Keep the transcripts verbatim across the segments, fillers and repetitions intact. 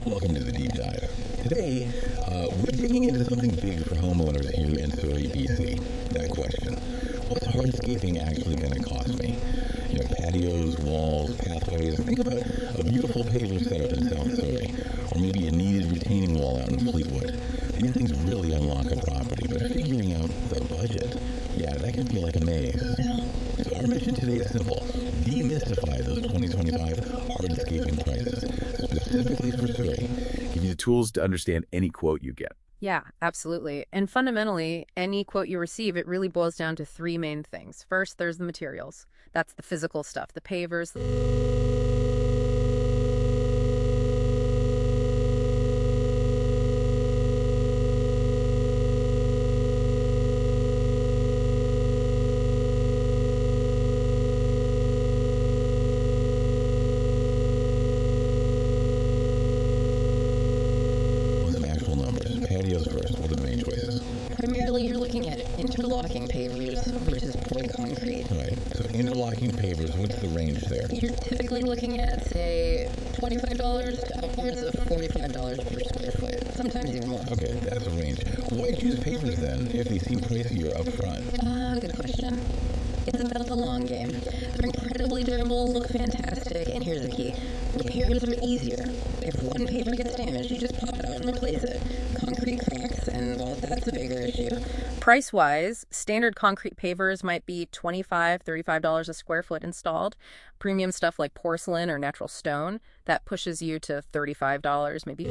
Welcome to the deep dive. Today, uh, we're digging into something big for homeowners here in Surrey, B C. That question: what's hardscaping actually going to cost me? You know, patios, walls, pathways. Think about a beautiful paver setup in South Surrey, or maybe a needed retaining wall out in Fleetwood. These things really unlock a property, but figuring out the budget, yeah, that can feel like a maze. So our mission today is simple: demystify those twenty twenty-five hardscaping prices, specifically for Surrey. Give you the tools to understand any quote you get. Yeah, absolutely. And fundamentally, any quote you receive, it really boils down to three main things. First, there's the materials. That's the physical stuff, the pavers. Patios first. What are the main choices? Primarily, you're looking at interlocking pavers versus poured concrete. Right. So interlocking pavers, what's the range there? You're typically looking at, say, twenty-five dollars to upwards of forty-five dollars per square foot, sometimes even more. Okay, that's a range. Why choose pavers then, if they seem pricier up front? Ah, uh, good question. It's about the long game. They're incredibly durable, look fantastic, and here's the key: repairs are easier. If one paver gets damaged, you just pop it out and replace it. Concrete cracks, and well, that's a bigger issue. Price-wise, standard concrete pavers might be twenty-five dollars, thirty-five dollars a square foot installed. Premium stuff like porcelain or natural stone, that pushes you to thirty-five dollars, maybe.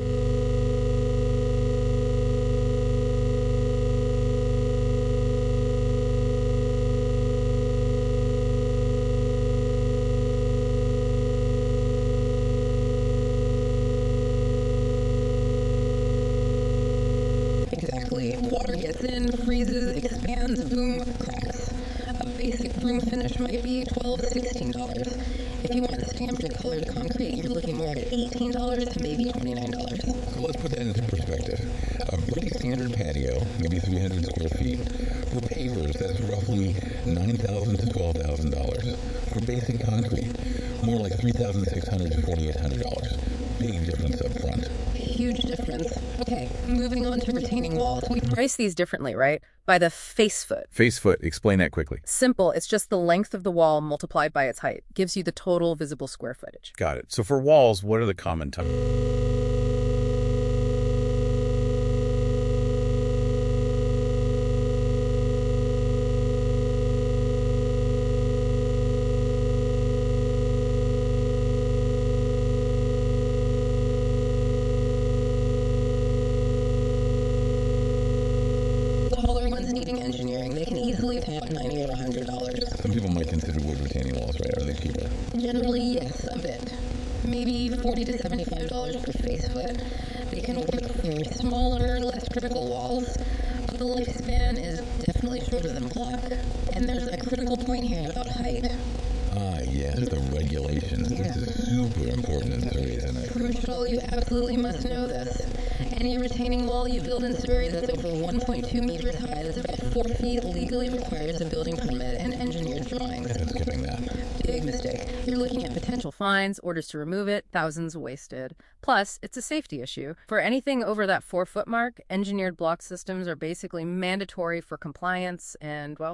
Exactly. Water gets in, freezes, expands, boom, cracks. A basic broom finish might be twelve dollars, sixteen dollars. If you want stamped or colored concrete, you're looking more at eighteen dollars to maybe twenty-nine dollars. So let's put that into perspective. A pretty standard patio, maybe three hundred square feet. For pavers, that's roughly nine thousand dollars to twelve thousand dollars. For basic concrete, more like three thousand six hundred dollars to forty-eight hundred dollars. Big difference up front. Huge difference. Okay, moving on to retaining walls. We price these differently, right? By the face foot. Face foot, explain that quickly. Simple, it's just the length of the wall multiplied by its height. Gives you the total visible square footage. Got it. So for walls, what are the common types? Needing engineering, they can easily top ninety dollars or one hundred dollars. Some people might consider wood retaining walls, right? Are they cheaper? Generally, yes, a bit. Maybe forty dollars to seventy-five dollars per face foot. They can work for smaller, less critical walls, but the lifespan is definitely shorter than block. And there's a critical point here about height. Ah, yes, the regulations. Yeah. This is super important in Surrey, isn't it? Crucial, you absolutely must know this. Any retaining wall you build in Surrey that's over one point two meters high, that's about four feet, legally requires a building permit and engineered drawings. Yeah, skipping that. Big mistake. You're looking at potential fines, orders to remove it, thousands wasted. Plus, it's a safety issue. For anything over that four-foot mark, engineered block systems are basically mandatory for compliance and, well...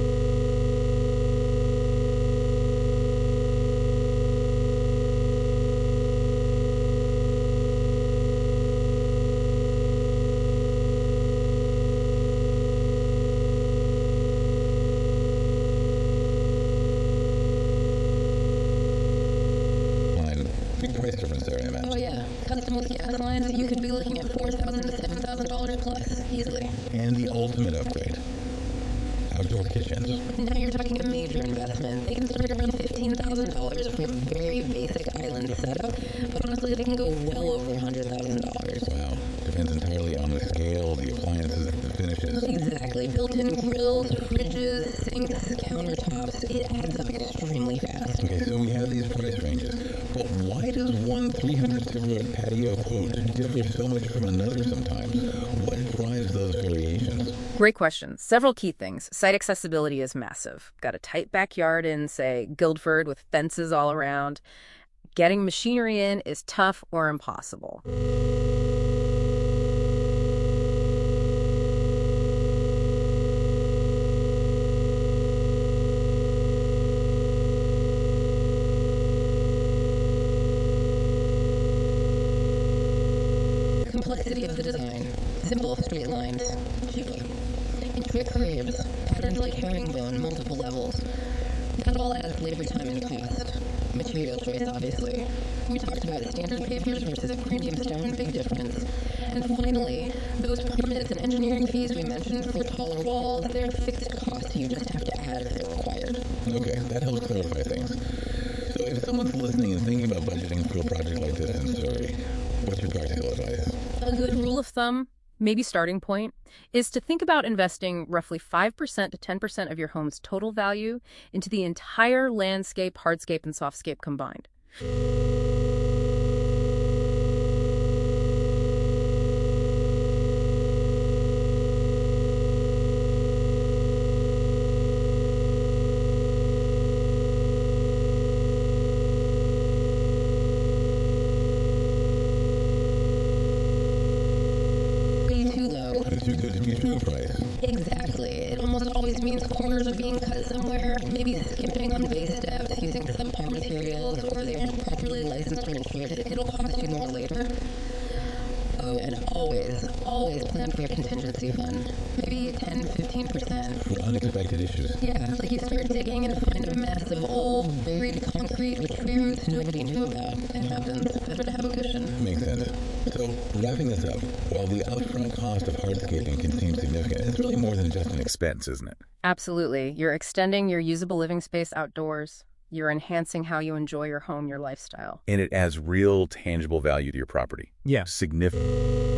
Price difference there, I imagine. Oh yeah, custom with gas lines, you could be looking at four thousand dollars to seven thousand dollars plus, easily. And the ultimate upgrade: outdoor kitchens. Now you're talking a major investment. They can start around fifteen thousand dollars for a very basic island setup, but honestly, they can go well over one hundred thousand dollars. Wow, depends entirely on the scale, the appliances, the finishes. Exactly. Built-in grills, fridges, sinks, countertops. It adds up extremely fast. Okay, so we have these price ranges, but why does one three hundred square foot patio quote differ so much from another sometimes? What drives those variations? Great question. Several key things. Site accessibility is massive. Got a tight backyard in, say, Guildford with fences all around. Getting machinery in is tough or impossible. Complexity of the design, simple straight lines, cheaper. Intricate curves, patterns like herringbone, multiple levels. That all adds labor time and cost. Material choice, obviously. We talked about standard pavers versus premium stone, big difference. And finally, those permits and engineering fees we mentioned for taller walls, they're fixed costs you just have to add if they're required. Okay, that helps clarify things. So if someone's listening and thinking about budgeting for a project like this in Surrey, what's your practical advice? A good rule of thumb, maybe starting point, is to think about investing roughly five percent to ten percent of your home's total value into the entire landscape, hardscape, and softscape combined. Too good to be true price. Exactly. It almost always means corners are being cut somewhere, maybe skimping on base steps, using subpar materials, or they aren't properly licensed or insured. It'll cost you more later. Oh, and always, always plan for a contingency fund. Maybe ten, fifteen percent. For unexpected issues. Yeah, like you start digging and find a mess of old, buried concrete with tree roots nobody knew about. It happens. Better to have a cushion. Makes sense. So, wrapping this up, while the upfront cost of hardscaping can seem significant, it's really more than just an expense, isn't it? Absolutely. You're extending your usable living space outdoors. You're enhancing how you enjoy your home, your lifestyle. And it adds real tangible value to your property. Yeah. Significant.